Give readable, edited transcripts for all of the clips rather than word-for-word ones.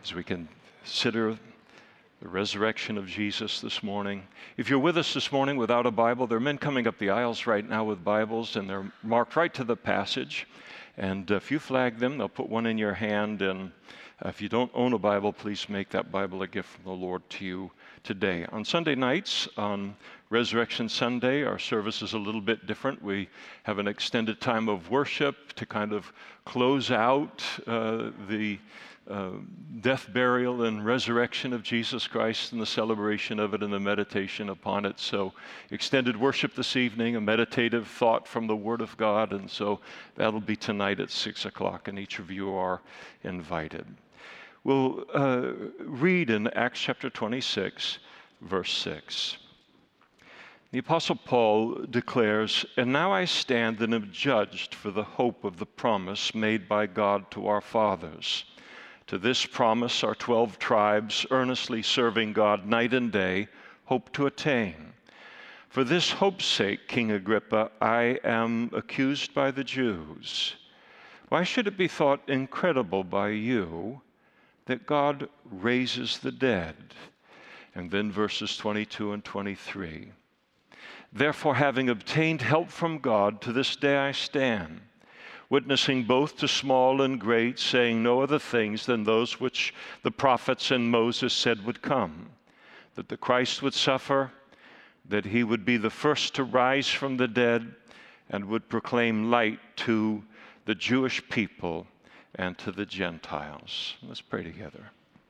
as we consider the resurrection of Jesus this morning. If you're with us this morning without a Bible, there are men coming up the aisles right now with Bibles, and they're marked right to the passage. And if you flag them, they'll put one in your hand. And if you don't own a Bible, please make that Bible a gift from the Lord to you today. On Sunday nights, on Resurrection Sunday, our service is a little bit different. We have an extended time of worship to kind of close out the death, burial, and resurrection of Jesus Christ and the celebration of it and the meditation upon it. So extended worship this evening, a meditative thought from the Word of God, and so that'll be tonight at 6 o'clock, and each of you are invited. We'll read in Acts chapter 26, verse 6. The Apostle Paul declares, "And now I stand and am judged for the hope of the promise made by God to our fathers. To this promise our 12 tribes, earnestly serving God night and day, hope to attain. For this hope's sake, King Agrippa, I am accused by the Jews. Why should it be thought incredible by you that God raises the dead?" And then verses 22 and 23. "Therefore, having obtained help from God, to this day I stand, witnessing both to small and great, saying no other things than those which the prophets and Moses said would come, that the Christ would suffer, that he would be the first to rise from the dead, and would proclaim light to the Jewish people and to the Gentiles." Let's pray together.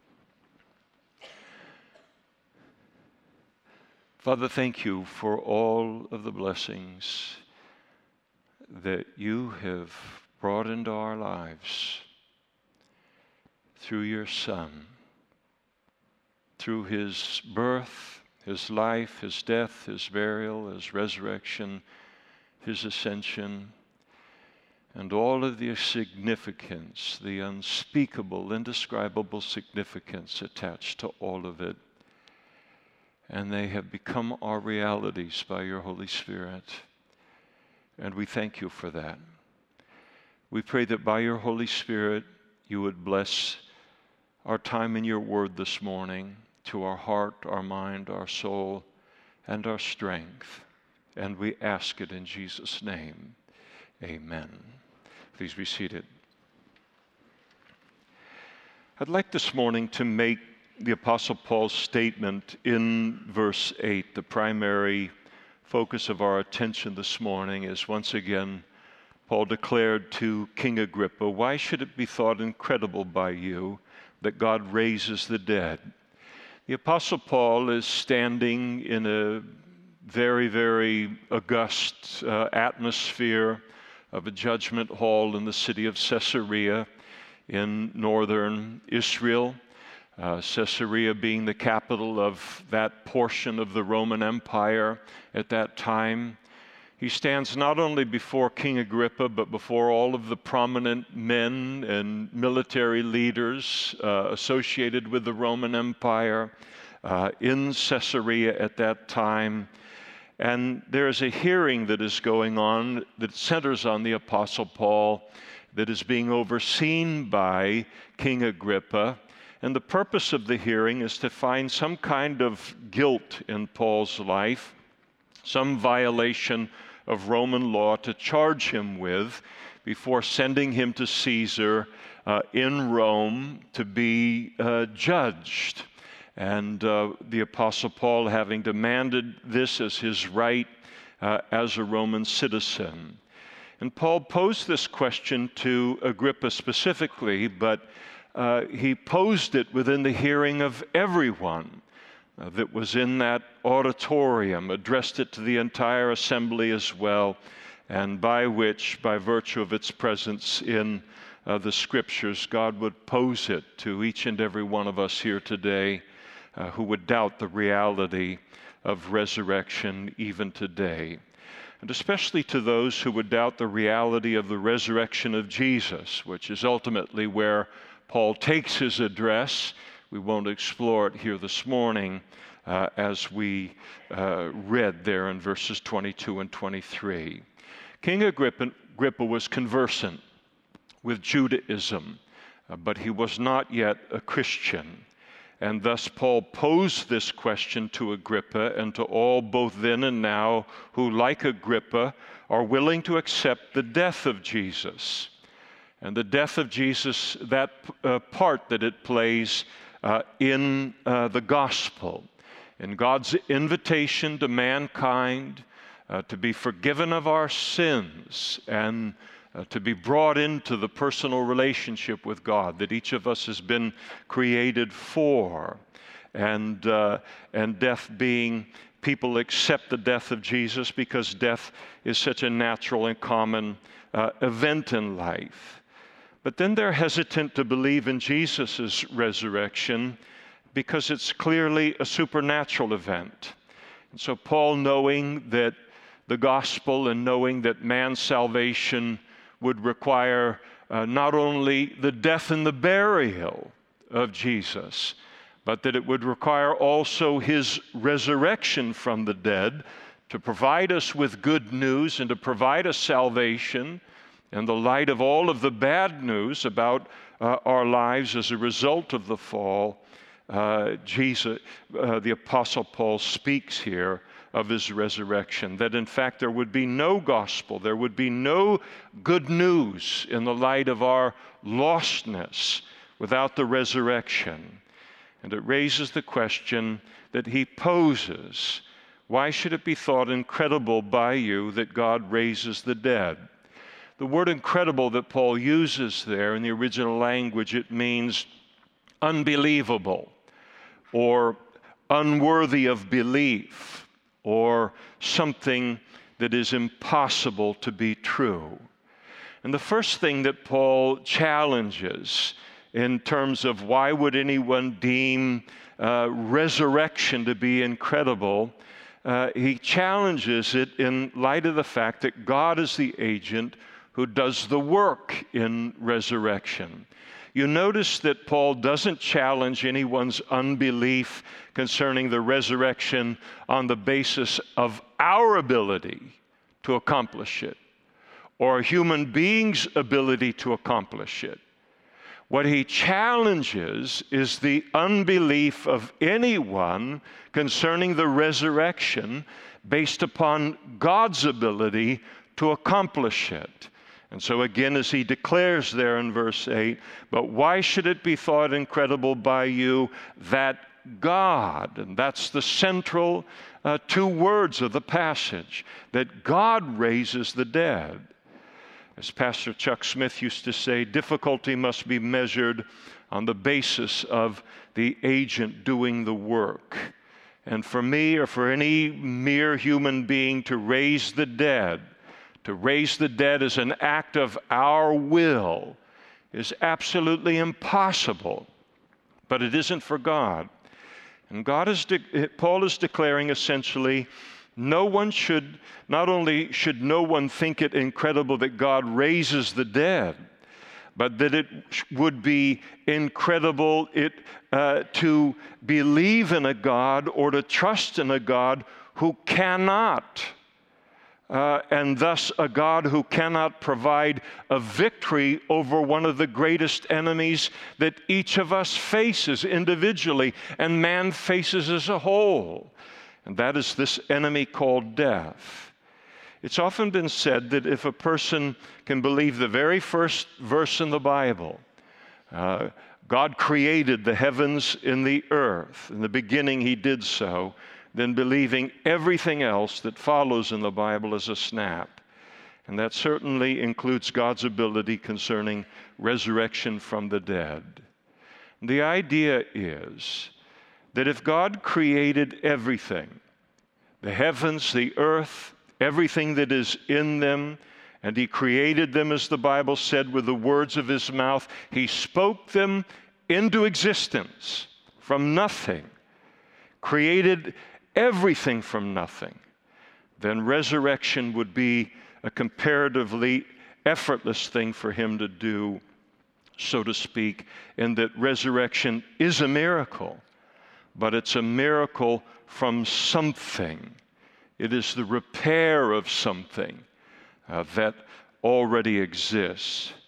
Father, thank you for all of the blessings that you have brought into our lives through your Son, through his birth, his life, his death, his burial, his resurrection, his ascension, and all of the significance, the unspeakable, indescribable significance attached to all of it. And they have become our realities by your Holy Spirit. And we thank you for that. We pray that by your Holy Spirit, you would bless our time in your word this morning to our heart, our mind, our soul, and our strength. And we ask it in Jesus' name. Amen. Please be seated. I'd like this morning to make the Apostle Paul's statement in verse 8. The primary focus of our attention this morning is once again, Paul declared to King Agrippa, "Why should it be thought incredible by you that God raises the dead?" The Apostle Paul is standing in a very, very august atmosphere of a judgment hall in the city of Caesarea in northern Israel. Caesarea being the capital of that portion of the Roman Empire at that time. He stands not only before King Agrippa, but before all of the prominent men and military leaders associated with the Roman Empire in Caesarea at that time. And there's a hearing that is going on that centers on the Apostle Paul, that is being overseen by King Agrippa. And the purpose of the hearing is to find some kind of guilt in Paul's life, some violation of Roman law to charge him with before sending him to Caesar in Rome to be judged. And the Apostle Paul having demanded this as his right as a Roman citizen. And Paul posed this question to Agrippa specifically, but he posed it within the hearing of everyone that was in that auditorium, addressed it to the entire assembly as well, and by which, by virtue of its presence in the Scriptures, God would pose it to each and every one of us here today who would doubt the reality of resurrection even today. And especially to those who would doubt the reality of the resurrection of Jesus, which is ultimately where Paul takes his address. We won't explore it here this morning as we read there in verses 22 and 23. King Agrippa was conversant with Judaism, but he was not yet a Christian. And thus Paul posed this question to Agrippa and to all, both then and now, who, like Agrippa, are willing to accept the death of Jesus. And the death of Jesus, that part that it plays in the gospel, in God's invitation to mankind to be forgiven of our sins and to be brought into the personal relationship with God that each of us has been created for. And death being, people accept the death of Jesus because death is such a natural and common event in life. But then they're hesitant to believe in Jesus' resurrection because it's clearly a supernatural event. And so Paul, knowing that the gospel and knowing that man's salvation would require not only the death and the burial of Jesus, but that it would require also his resurrection from the dead to provide us with good news and to provide us salvation in the light of all of the bad news about our lives as a result of the fall. The Apostle Paul speaks here of his resurrection, that in fact there would be no gospel, there would be no good news in the light of our lostness without the resurrection. And it raises the question that he poses: why should it be thought incredible by you that God raises the dead? The word incredible that Paul uses there in the original language, it means unbelievable or unworthy of belief, or something that is impossible to be true. And the first thing that Paul challenges in terms of why would anyone deem resurrection to be incredible, he challenges it in light of the fact that God is the agent who does the work in resurrection. You notice that Paul doesn't challenge anyone's unbelief concerning the resurrection on the basis of our ability to accomplish it, or a human being's ability to accomplish it. What he challenges is the unbelief of anyone concerning the resurrection based upon God's ability to accomplish it. And so again, as he declares there in verse 8, but why should it be thought incredible by you that God, and that's the central two words of the passage, that God raises the dead. As Pastor Chuck Smith used to say, difficulty must be measured on the basis of the agent doing the work. And for me, or for any mere human being, to raise the dead as an act of our will is absolutely impossible. But it isn't for God. And Paul is declaring essentially, not only should no one think it incredible that God raises the dead, but that it would be incredible to believe in a God or to trust in a God who cannot, and thus a God who cannot provide a victory over one of the greatest enemies that each of us faces individually and man faces as a whole. And that is this enemy called death. It's often been said that if a person can believe the very first verse in the Bible, God created the heavens and the earth. In the beginning, he did so. Then believing everything else that follows in the Bible is a snap. And that certainly includes God's ability concerning resurrection from the dead. The idea is that if God created everything, the heavens, the earth, everything that is in them, and he created them, as the Bible said, with the words of his mouth, he spoke them into existence from nothing, created everything from nothing, then resurrection would be a comparatively effortless thing for him to do, so to speak, in that resurrection is a miracle, but it's a miracle from something. It is the repair of something that already exists.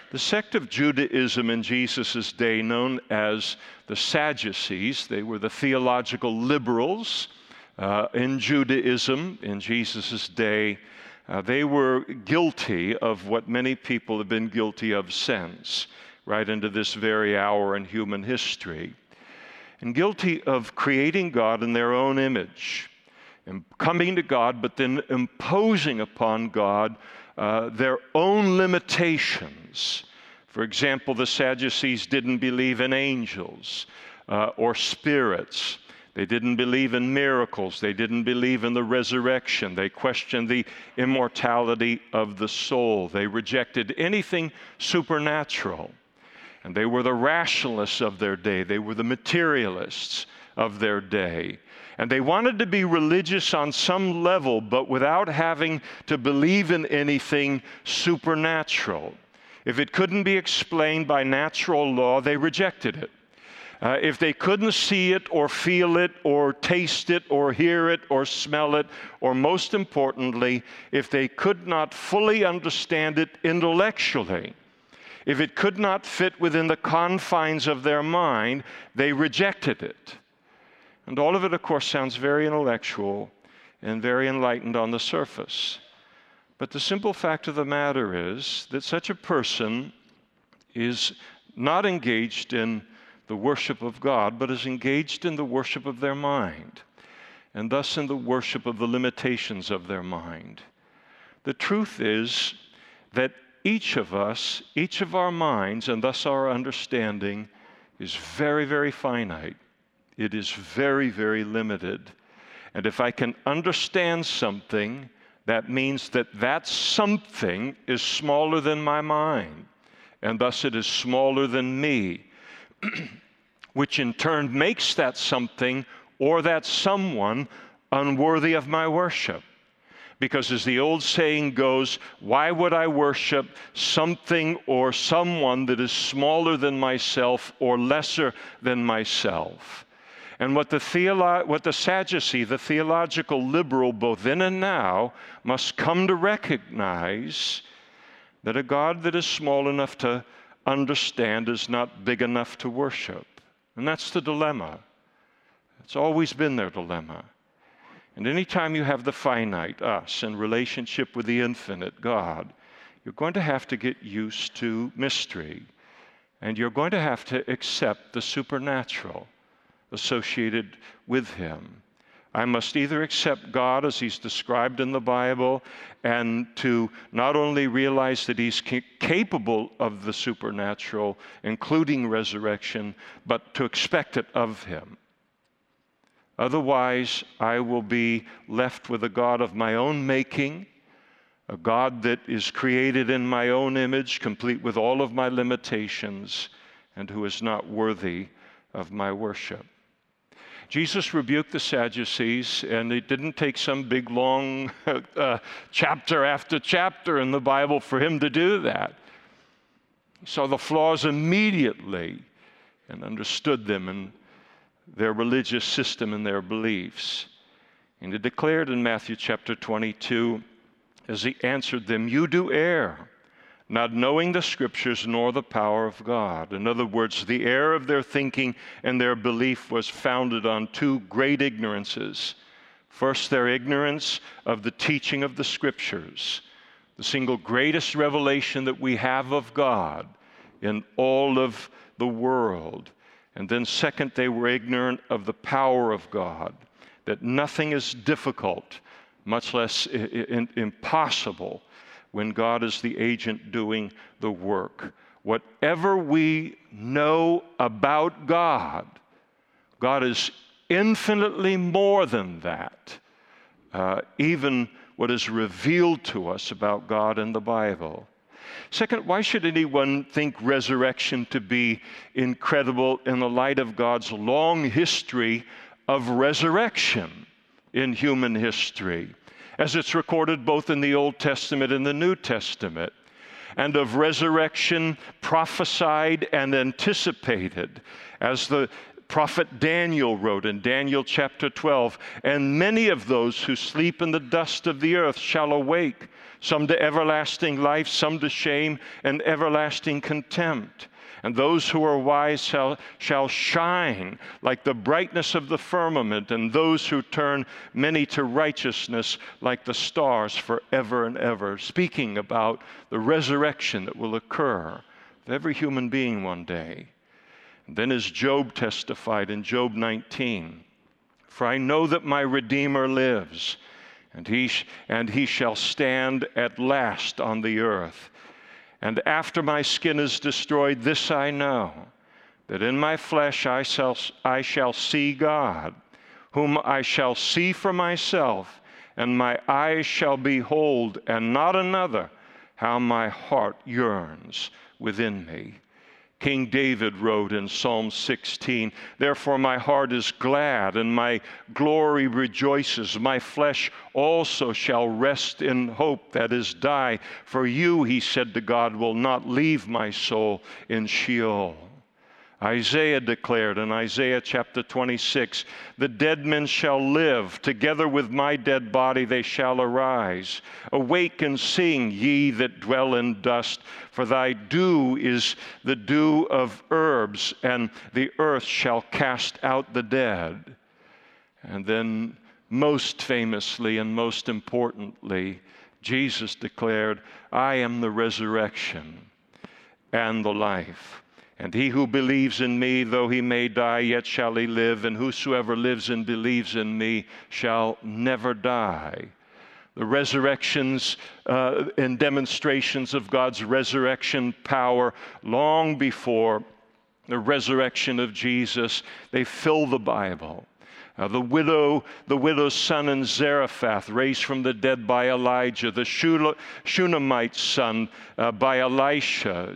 The sect of Judaism in Jesus' day, known as the Sadducees, they were the theological liberals in Judaism in Jesus' day. They were guilty of what many people have been guilty of since, right into this very hour in human history, and guilty of creating God in their own image, and coming to God, but then imposing upon God their own limitations. For example, the Sadducees didn't believe in angels or spirits. They didn't believe in miracles. They didn't believe in the resurrection. They questioned the immortality of the soul. They rejected anything supernatural. And they were the rationalists of their day. They were the materialists of their day. And they wanted to be religious on some level, but without having to believe in anything supernatural. If it couldn't be explained by natural law, they rejected it. If they couldn't see it or feel it or taste it or hear it or smell it, or most importantly, if they could not fully understand it intellectually, if it could not fit within the confines of their mind, they rejected it. And all of it, of course, sounds very intellectual and very enlightened on the surface. But the simple fact of the matter is that such a person is not engaged in the worship of God, but is engaged in the worship of their mind, and thus in the worship of the limitations of their mind. The truth is that each of us, each of our minds, and thus our understanding, is very, very finite. It is very, very limited. And if I can understand something, that means that that something is smaller than my mind, and thus it is smaller than me, which in turn makes that something or that someone unworthy of my worship. Because as the old saying goes, why would I worship something or someone that is smaller than myself or lesser than myself? And what the Sadducee, the theological liberal, both then and now, must come to recognize that a God that is small enough to understand is not big enough to worship. And that's the dilemma. It's always been their dilemma. And anytime you have the finite, us, in relationship with the infinite, God, you're going to have to get used to mystery. And you're going to have to accept the supernatural associated with Him. I must either accept God as He's described in the Bible, and to not only realize that He's capable of the supernatural, including resurrection, but to expect it of Him. Otherwise, I will be left with a God of my own making, a God that is created in my own image, complete with all of my limitations, and who is not worthy of my worship. Jesus rebuked the Sadducees, and it didn't take some big, long chapter after chapter in the Bible for Him to do that. He saw the flaws immediately and understood them in their religious system and their beliefs. And He declared in Matthew chapter 22, as He answered them, "You do err, not knowing the Scriptures nor the power of God." In other words, the error of their thinking and their belief was founded on two great ignorances. First, their ignorance of the teaching of the Scriptures, the single greatest revelation that we have of God in all of the world. And then second, they were ignorant of the power of God, that nothing is difficult, much less impossible, when God is the agent doing the work. Whatever we know about God, God is infinitely more than that, even what is revealed to us about God in the Bible. Second, why should anyone think resurrection to be incredible in the light of God's long history of resurrection in human history, as it's recorded both in the Old Testament and the New Testament, and of resurrection prophesied and anticipated as the prophet Daniel wrote in Daniel chapter 12, "And many of those who sleep in the dust of the earth shall awake, some to everlasting life, some to shame and everlasting contempt. And those who are wise shall shine like the brightness of the firmament, and those who turn many to righteousness like the stars forever and ever." Speaking about the resurrection that will occur of every human being one day. And then as Job testified in Job 19, "For I know that my Redeemer lives, and he shall stand at last on the earth. And after my skin is destroyed, this I know, that in my flesh I shall see God, whom I shall see for myself, and my eyes shall behold, and not another, how my heart yearns within me." King David wrote in Psalm 16, "Therefore my heart is glad, and my glory rejoices. My flesh also shall rest in hope," that is, die. "For you," he said to God, "will not leave my soul in Sheol." Isaiah declared in Isaiah chapter 26, "The dead men shall live, together with my dead body they shall arise. Awake and sing, ye that dwell in dust, for thy dew is the dew of herbs, and the earth shall cast out the dead." And then most famously and most importantly, Jesus declared, "I am the resurrection and the life. And he who believes in me, though he may die, yet shall he live. And whosoever lives and believes in me shall never die." The resurrections and demonstrations of God's resurrection power long before the resurrection of Jesus, they fill the Bible. The widow's son in Zarephath, raised from the dead by Elijah. The Shunammite's son by Elisha.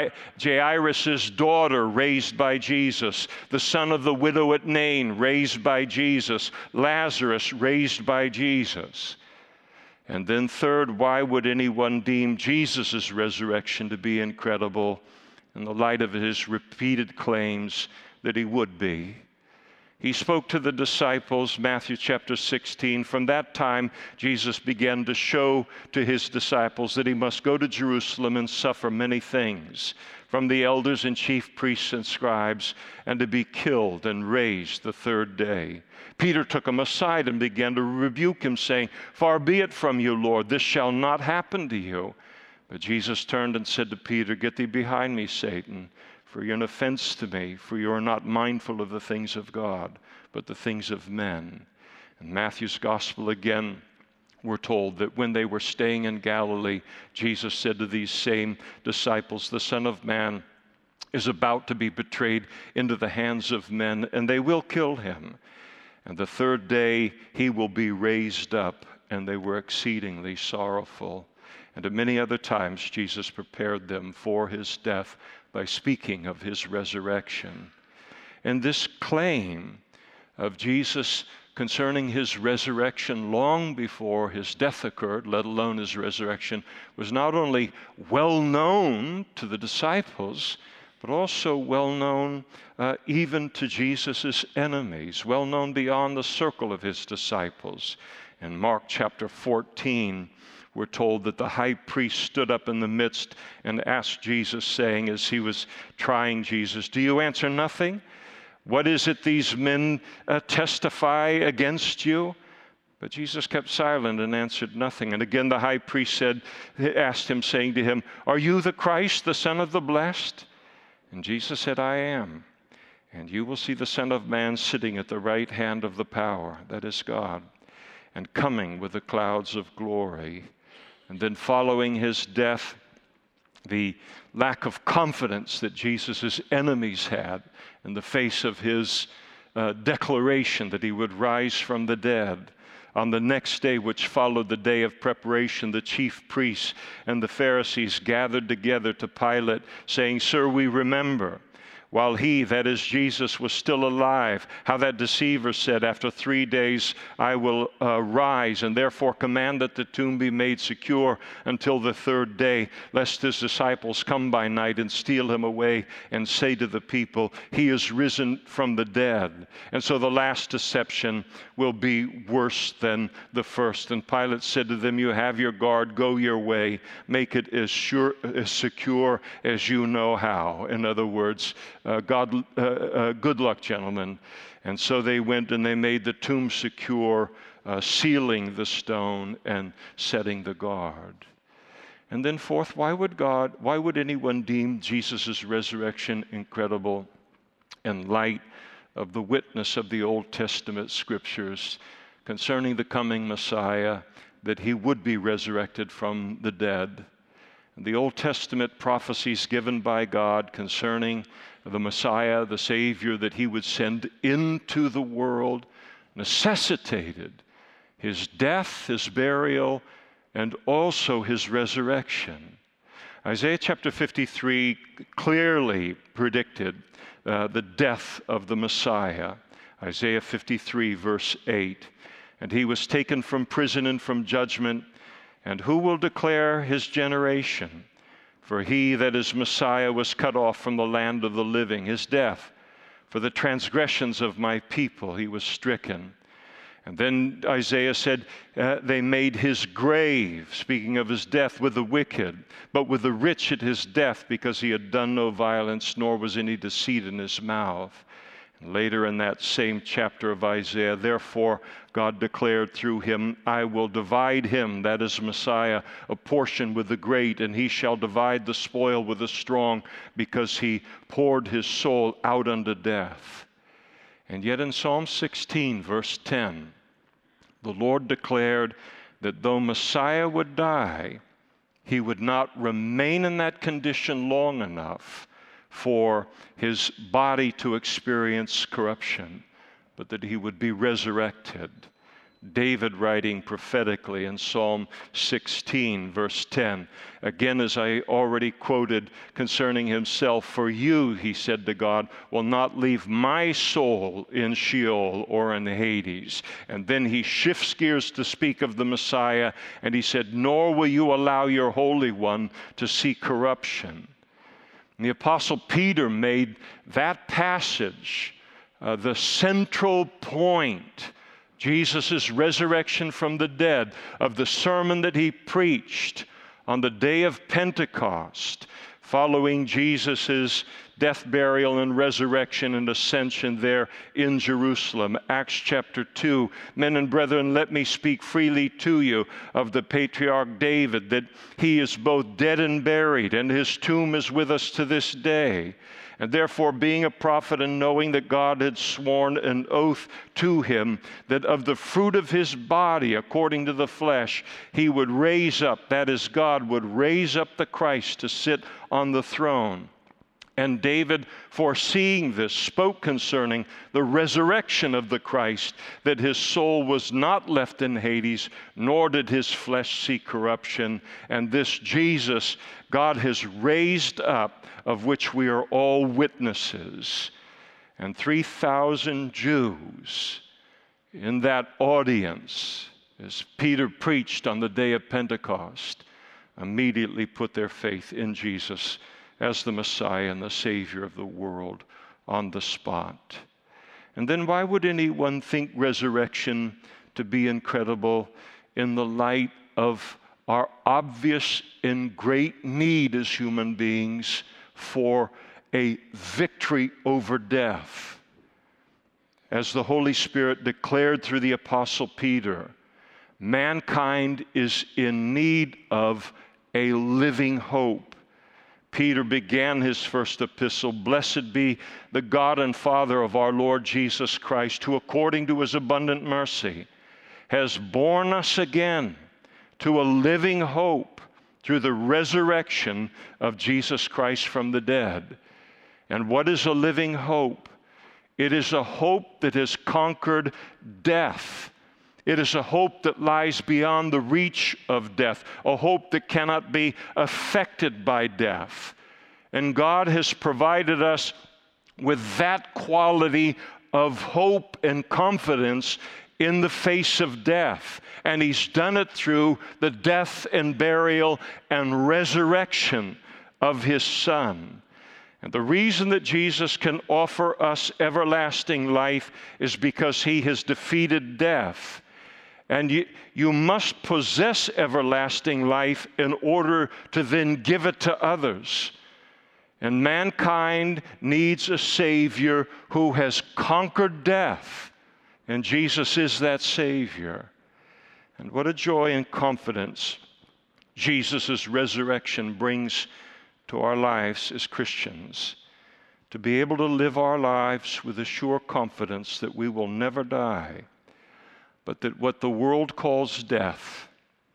Jairus' daughter, raised by Jesus. The son of the widow at Nain, raised by Jesus. Lazarus, raised by Jesus. And then third, why would anyone deem Jesus' resurrection to be incredible in the light of his repeated claims that he would be? He spoke to the disciples, Matthew chapter 16. From that time, Jesus began to show to his disciples that he must go to Jerusalem and suffer many things from the elders and chief priests and scribes, and to be killed and raised the third day. Peter took him aside and began to rebuke him, saying, "Far be it from you, Lord, this shall not happen to you." But Jesus turned and said to Peter, "Get thee behind me, Satan. For you're an offense to me, for you are not mindful of the things of God, but the things of men." In Matthew's gospel again, we're told that when they were staying in Galilee, Jesus said to these same disciples, "The Son of Man is about to be betrayed into the hands of men, and they will kill him. And the third day he will be raised up." And they were exceedingly sorrowful. And at many other times, Jesus prepared them for his death by speaking of his resurrection. And this claim of Jesus concerning his resurrection long before his death occurred, let alone his resurrection, was not only well known to the disciples, but also well known even to Jesus' enemies, well known beyond the circle of his disciples. In Mark chapter 14, we're told that the high priest stood up in the midst and asked Jesus, saying, as he was trying Jesus, "Do you answer nothing? What is it these men testify against you?" But Jesus kept silent and answered nothing. And again the high priest asked him, saying to him, "Are you the Christ, the Son of the Blessed?" And Jesus said, "I am. And you will see the Son of Man sitting at the right hand of the power," that is God, "and coming with the clouds of glory." And then following his death, the lack of confidence that Jesus' enemies had in the face of his declaration that he would rise from the dead. On the next day, which followed the day of preparation, the chief priests and the Pharisees gathered together to Pilate, saying, "Sir, we remember while he, that is Jesus, was still alive, how that deceiver said, after 3 days I will rise, and therefore command that the tomb be made secure until the third day, lest his disciples come by night and steal him away and say to the people, he is risen from the dead. And so the last deception will be worse than the first. And Pilate said to them, you have your guard, go your way, make it as secure as you know how. In other words, good luck, gentlemen. And so they went and they made the tomb secure, sealing the stone and setting the guard. And then fourth, why would anyone deem Jesus' resurrection incredible in light of the witness of the Old Testament scriptures concerning the coming Messiah, that he would be resurrected from the dead? The Old Testament prophecies given by God concerning the Messiah, the Savior that he would send into the world, necessitated his death, his burial, and also his resurrection. Isaiah chapter 53 clearly predicted the death of the Messiah. Isaiah 53 verse 8, and he was taken from prison and from judgment, and who will declare his generation? For he that is Messiah was cut off from the land of the living, his death. For the transgressions of my people he was stricken. And then Isaiah said, they made his grave, speaking of his death, with the wicked, but with the rich at his death, because he had done no violence, nor was any deceit in his mouth. And later in that same chapter of Isaiah, therefore God declared through him, I will divide him, that is Messiah, a portion with the great, and he shall divide the spoil with the strong, because he poured his soul out unto death. And yet in Psalm 16, verse 10, the Lord declared that though Messiah would die, he would not remain in that condition long enough for his body to experience corruption, but that he would be resurrected. David writing prophetically in Psalm 16, verse 10, again, as I already quoted concerning himself, for you, he said to God, will not leave my soul in Sheol or in Hades. And then he shifts gears to speak of the Messiah, and he said, nor will you allow your Holy One to see corruption. And the Apostle Peter made that passage the central point, Jesus' resurrection from the dead, of the sermon that he preached on the day of Pentecost, following Jesus' death, burial, and resurrection and ascension there in Jerusalem. Acts chapter 2, men and brethren, let me speak freely to you of the patriarch David, that he is both dead and buried, and his tomb is with us to this day. And therefore, being a prophet and knowing that God had sworn an oath to him that of the fruit of his body, according to the flesh, he would raise up, that is, God would raise up the Christ to sit on the throne. And David, foreseeing this, spoke concerning the resurrection of the Christ, that his soul was not left in Hades, nor did his flesh see corruption. And this Jesus God has raised up, of which we are all witnesses. And 3,000 Jews in that audience, as Peter preached on the day of Pentecost, immediately put their faith in Jesus as the Messiah and the Savior of the world on the spot. And then why would anyone think resurrection to be incredible in the light of our obvious and great need as human beings for a victory over death? As the Holy Spirit declared through the Apostle Peter, mankind is in need of a living hope. Peter began his first epistle, blessed be the God and Father of our Lord Jesus Christ, who according to his abundant mercy has borne us again to a living hope through the resurrection of Jesus Christ from the dead. And what is a living hope? It is a hope that has conquered death. It is a hope that lies beyond the reach of death, a hope that cannot be affected by death. And God has provided us with that quality of hope and confidence in the face of death. And he's done it through the death and burial and resurrection of his Son. And the reason that Jesus can offer us everlasting life is because he has defeated death. And you must possess everlasting life in order to then give it to others. And mankind needs a Savior who has conquered death. And Jesus is that Savior. And what a joy and confidence Jesus' resurrection brings to our lives as Christians. To be able to live our lives with a sure confidence that we will never die, but that what the world calls death,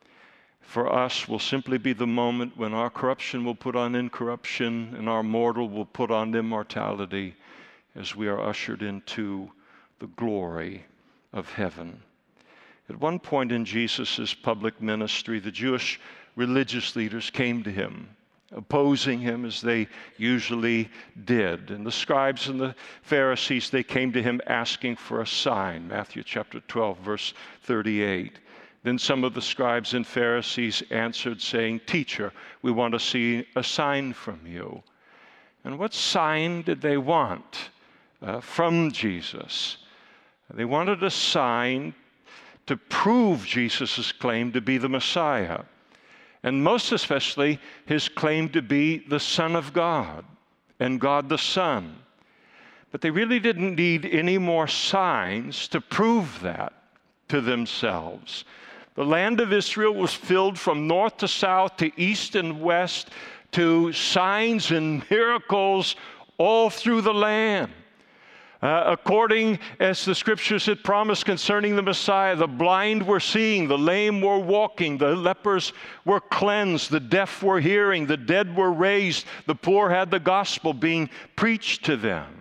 for us will simply be the moment when our corruption will put on incorruption and our mortal will put on immortality as we are ushered into the glory of heaven. At one point in Jesus' public ministry, the Jewish religious leaders came to him, opposing him as they usually did. And the scribes and the Pharisees, they came to him asking for a sign, Matthew chapter 12, verse 38. Then some of the scribes and Pharisees answered, saying, "Teacher, we want to see a sign from you." And what sign did they want from Jesus? They wanted a sign to prove Jesus' claim to be the Messiah, and most especially his claim to be the Son of God and God the Son. But they really didn't need any more signs to prove that to themselves. The land of Israel was filled from north to south, to east and west, to signs and miracles all through the land. According as the Scriptures had promised concerning the Messiah, the blind were seeing, the lame were walking, the lepers were cleansed, the deaf were hearing, the dead were raised, the poor had the gospel being preached to them.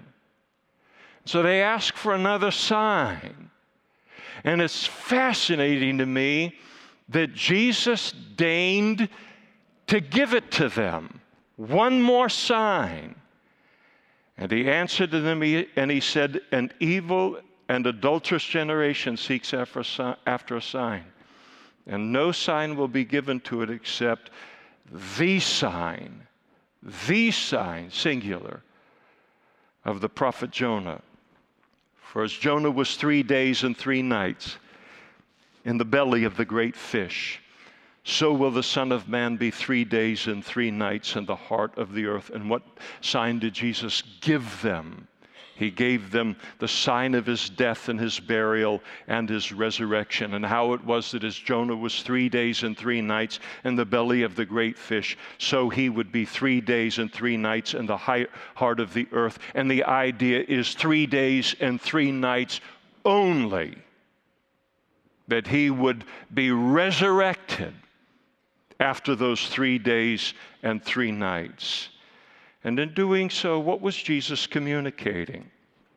So they asked for another sign. And it's fascinating to me that Jesus deigned to give it to them. One more sign. And he answered to them, and he said, "An evil and adulterous generation seeks after a sign, and no sign will be given to it except the sign, singular, of the prophet Jonah. For as Jonah was 3 days and 3 nights in the belly of the great fish, so will the Son of Man be 3 days and 3 nights in the heart of the earth." And what sign did Jesus give them? He gave them the sign of his death and his burial and his resurrection, and how it was that as Jonah was 3 days and 3 nights in the belly of the great fish, so he would be 3 days and 3 nights in the heart of the earth. And the idea is 3 days and 3 nights only, that he would be resurrected after those 3 days and 3 nights. And in doing so, what was Jesus communicating?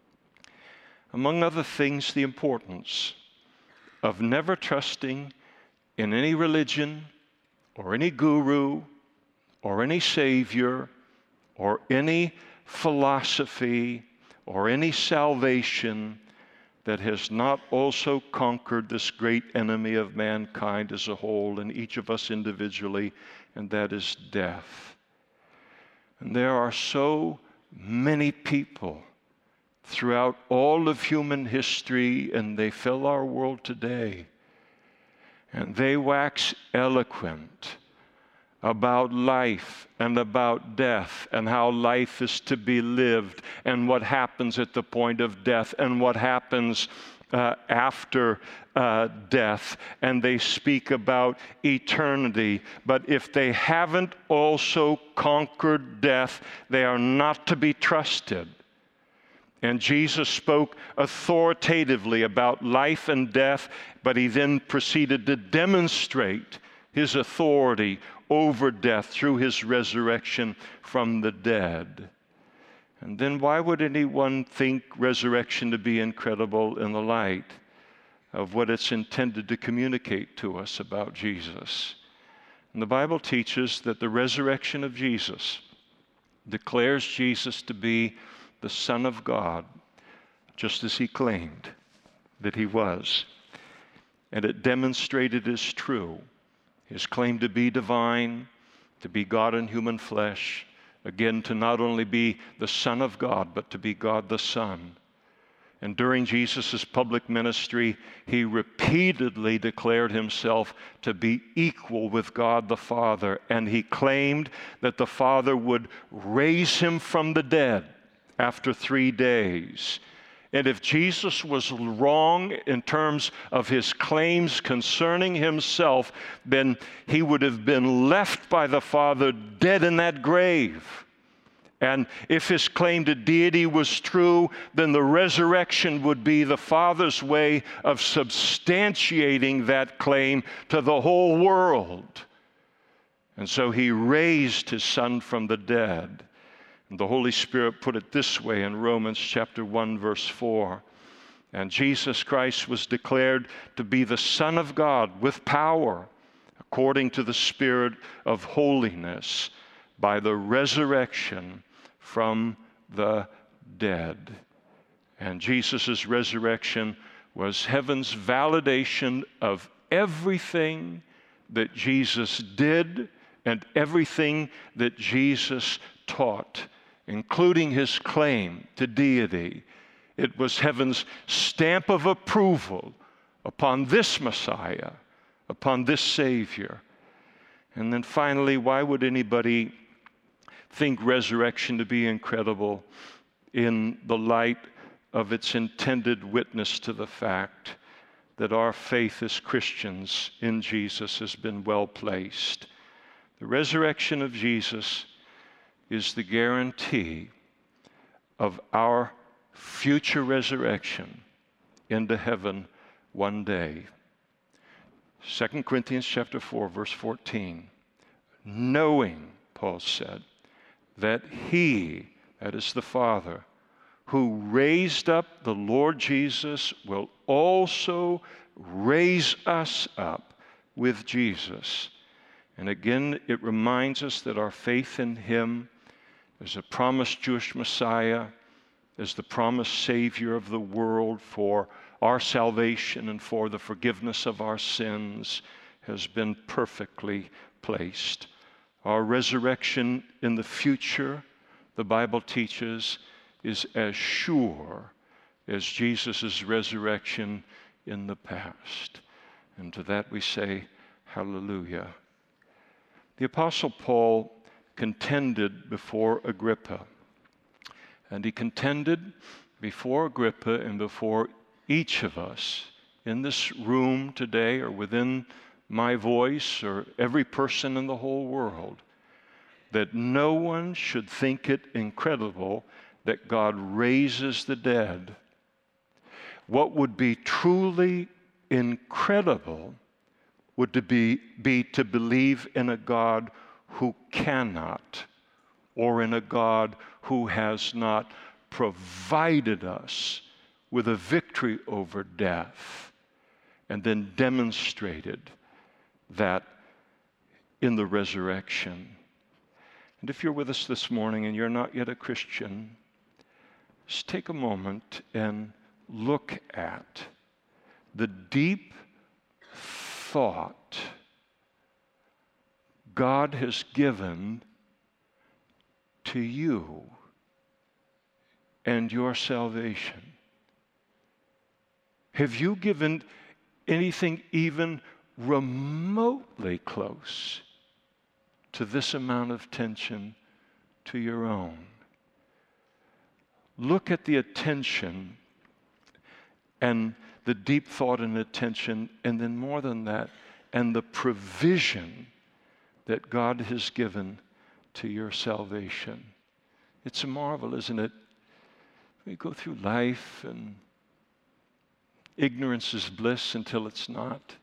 Among other things, the importance of never trusting in any religion or any guru or any savior or any philosophy or any salvation that has not also conquered this great enemy of mankind as a whole and each of us individually, and that is death. And there are so many people throughout all of human history, and they fill our world today, and they wax eloquent about life and about death and how life is to be lived and what happens at the point of death and what happens after death. And they speak about eternity. But if they haven't also conquered death, they are not to be trusted. And Jesus spoke authoritatively about life and death, but he then proceeded to demonstrate his authority over death through his resurrection from the dead. And then why would anyone think resurrection to be incredible in the light of what it's intended to communicate to us about Jesus? And the Bible teaches that the resurrection of Jesus declares Jesus to be the Son of God, just as he claimed that he was. And it demonstrated as true his claim to be divine, to be God in human flesh, again, to not only be the Son of God, but to be God the Son. And during Jesus' public ministry, he repeatedly declared himself to be equal with God the Father, and he claimed that the Father would raise him from the dead after 3 days. And if Jesus was wrong in terms of his claims concerning himself, then he would have been left by the Father dead in that grave. And if his claim to deity was true, then the resurrection would be the Father's way of substantiating that claim to the whole world. And so he raised his Son from the dead. And the Holy Spirit put it this way in Romans chapter 1, verse 4. And Jesus Christ was declared to be the Son of God with power, according to the Spirit of holiness, by the resurrection from the dead. And Jesus' resurrection was heaven's validation of everything that Jesus did and everything that Jesus taught, including his claim to deity. It was heaven's stamp of approval upon this Messiah, upon this Savior. And then finally, why would anybody think resurrection to be incredible in the light of its intended witness to the fact that our faith as Christians in Jesus has been well placed? The resurrection of Jesus is the guarantee of our future resurrection into heaven one day. 2 Corinthians chapter 4, verse 14. Knowing, Paul said, that he, that is the Father, who raised up the Lord Jesus will also raise us up with Jesus. And again, it reminds us that our faith in him as a promised Jewish Messiah, as the promised Savior of the world for our salvation and for the forgiveness of our sins, has been perfectly placed. Our resurrection in the future, the Bible teaches, is as sure as Jesus' resurrection in the past. And to that we say, hallelujah. The Apostle Paul contended before Agrippa. And he contended before Agrippa and before each of us in this room today, or within my voice, or every person in the whole world, that no one should think it incredible that God raises the dead. What would be truly incredible would be to believe in a God who cannot, or in a God who has not provided us with a victory over death, and then demonstrated that in the resurrection. And if you're with us this morning and you're not yet a Christian, just take a moment and look at the deep thought God has given to you and your salvation. Have you given anything even remotely close to this amount of attention to your own? Look at the attention and the deep thought and attention, and then more than that, and the provision that God has given to your salvation. It's a marvel, isn't it? We go through life and ignorance is bliss until it's not.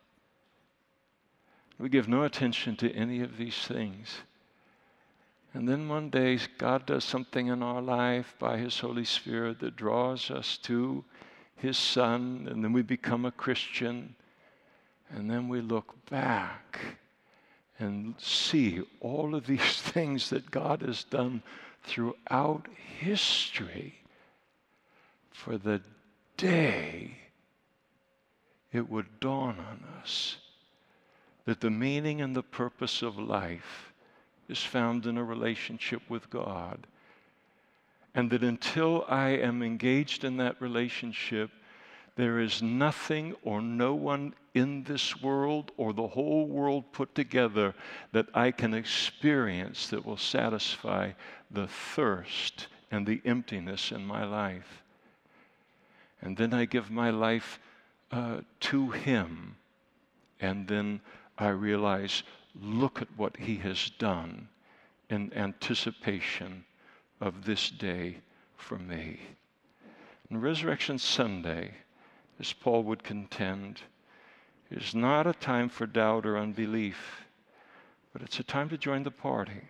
We give no attention to any of these things. And then one day, God does something in our life by His Holy Spirit that draws us to His Son, and then we become a Christian. And then we look back and see all of these things that God has done throughout history. for the day it would dawn on us that the meaning and the purpose of life is found in a relationship with God. And that until I am engaged in that relationship, there is nothing or no one in this world or the whole world put together that I can experience that will satisfy the thirst and the emptiness in my life. And then I give my life to Him. And then I realize, look at what He has done in anticipation of this day for me. And Resurrection Sunday, as Paul would contend, is not a time for doubt or unbelief, but it's a time to join the party.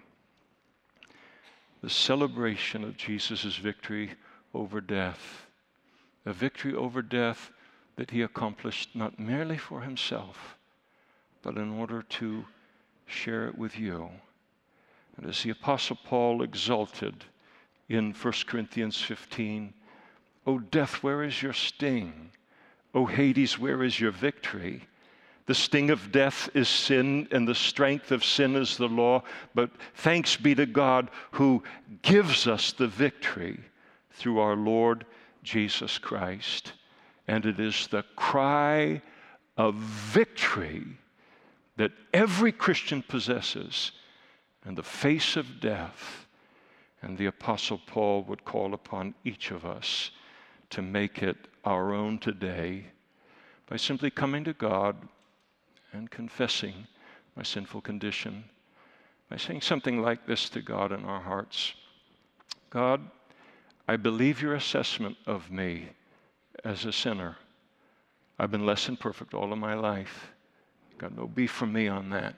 The celebration of Jesus' victory over death, a victory over death that He accomplished not merely for Himself, but in order to share it with you. And as the Apostle Paul exulted in 1 Corinthians 15, "O death, where is your sting? O Hades, where is your victory? The sting of death is sin, and the strength of sin is the law. But thanks be to God who gives us the victory through our Lord Jesus Christ." And it is the cry of victory that every Christian possesses in the face of death. And the Apostle Paul would call upon each of us to make it our own today by simply coming to God and confessing my sinful condition, by saying something like this to God in our hearts: God, I believe your assessment of me as a sinner. I've been less than perfect all of my life. Got no beef from me on that.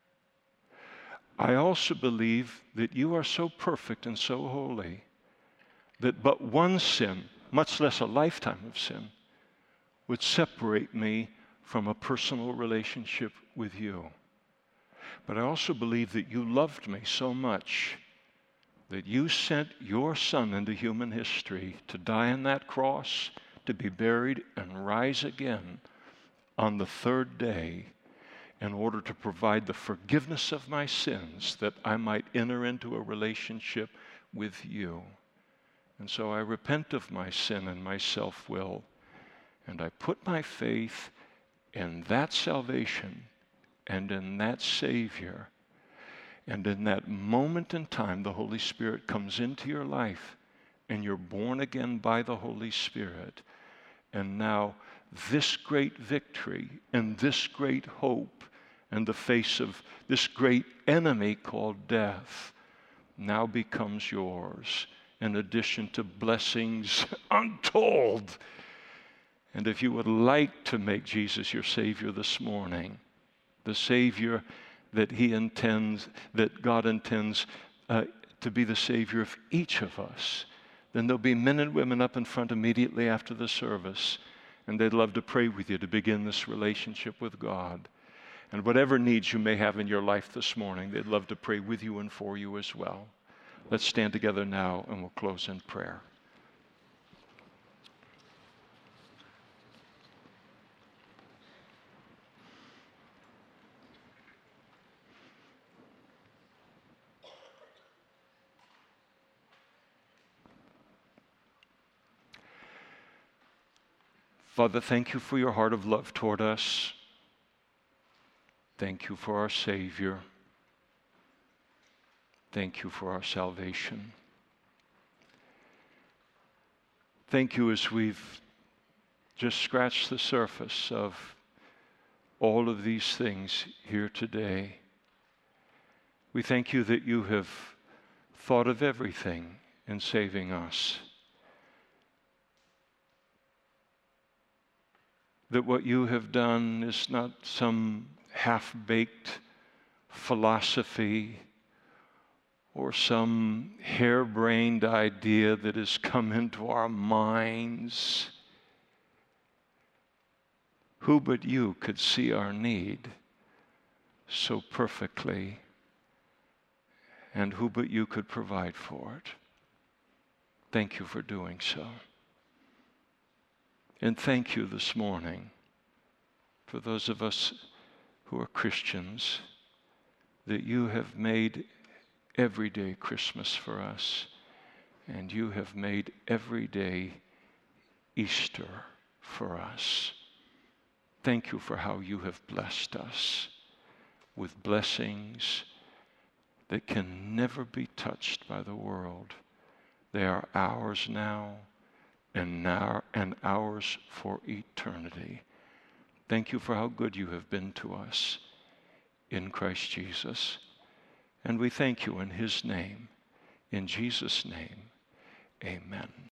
I also believe that you are so perfect and so holy that but one sin, much less a lifetime of sin, would separate me from a personal relationship with you. But I also believe that you loved me so much that you sent your Son into human history to die on that cross, to be buried and rise again on the third day in order to provide the forgiveness of my sins that I might enter into a relationship with you. And so I repent of my sin and my self-will, and I put my faith in that salvation and in that Savior. And in that moment in time, the Holy Spirit comes into your life, and you're born again by the Holy Spirit. And now this great victory and this great hope in the face of this great enemy called death now becomes yours, in addition to blessings untold. And if you would like to make Jesus your Savior this morning, the Savior that God intends to be the Savior of each of us, then there'll be men and women up in front immediately after the service, and they'd love to pray with you to begin this relationship with God. And whatever needs you may have in your life this morning, they'd love to pray with you and for you as well. Let's stand together now, and we'll close in prayer. Father, thank you for your heart of love toward us. Thank you for our Savior. Thank you for our salvation. Thank you as we've just scratched the surface of all of these things here today. We thank you that you have thought of everything in saving us. That what you have done is not some half-baked philosophy or some harebrained idea that has come into our minds. Who but you could see our need so perfectly, and who but you could provide for it? Thank you for doing so. And thank you this morning for those of us who are Christians, that you have made every day Christmas for us, and you have made every day Easter for us. Thank you for how you have blessed us with blessings that can never be touched by the world. They are ours now and ours for eternity. Thank you for how good you have been to us in Christ Jesus. And we thank you in his name, in Jesus' name, amen.